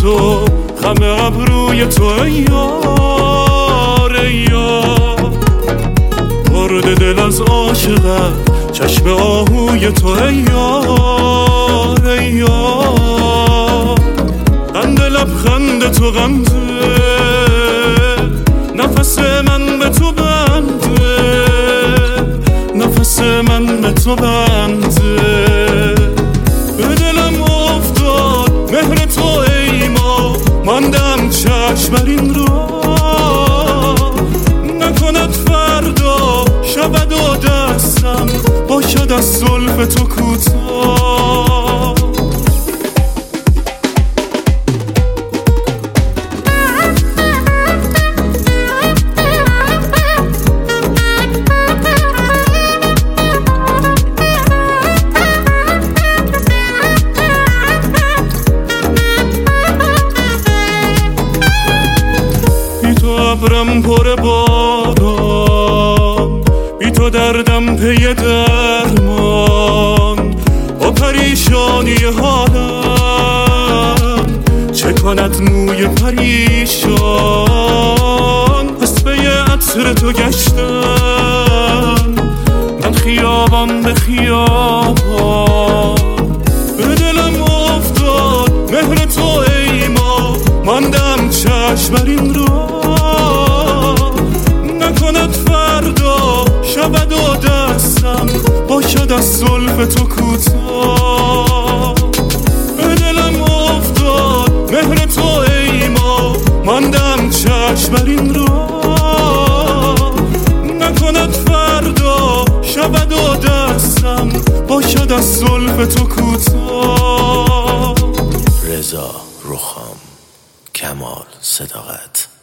تو، خم ابروی تو ای یار ای یار. مرد دل از عاشقت چشم آهوی تو ای یار ای یار. قند لبخند تو غمزه، نفس من به تو بنده، نفس من به تو بنده. به دلم افتاد مهر تو ای ما، ماندم چشم بر این را. نکند فردا شود و دستم باشد از زلف تو کوتاه. ابرم پر باران، بی تو دردم پی درمان. با پریشانی حالم چه کند موی پریشان. از پی عطر تو گشتم من خیابان به خیابان. به دلم افتاد مهر تو ای ما، ماندم چشم بر این را. نکند فردا شود و دستم باشد از زلف تو کوتاه. به دلم افتاد مهر تو ای ما، ماندم چشم بر این را. نکند فردا شود و دستم باشد از زلف تو کوتاه. رضا رخام، کمال صداقت.